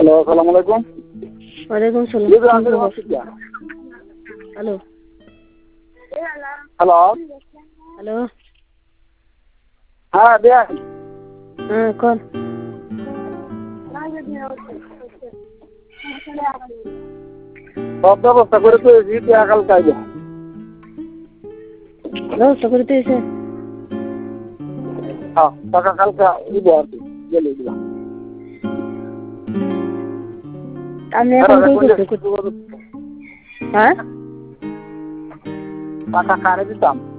Hello, আসসালামু আলাইকুম। ওয়ালাইকুম সালাম। জি, আমাদের অসুবিধা। হ্যালো হ্যালো, হ্যালো হ্যাঁ দেন। হ্যাঁ কোন সব ব্যবস্থা করে তো এসেছি, টাকা চাইব। ব্যবস্থা করে দিয়েছে। হ্যাঁ, টাকা কালকে দিব আর কি, গেলে দিলাম। আপনি এখন কই করতে? হ্যাঁ টাকা কারে দিতাম।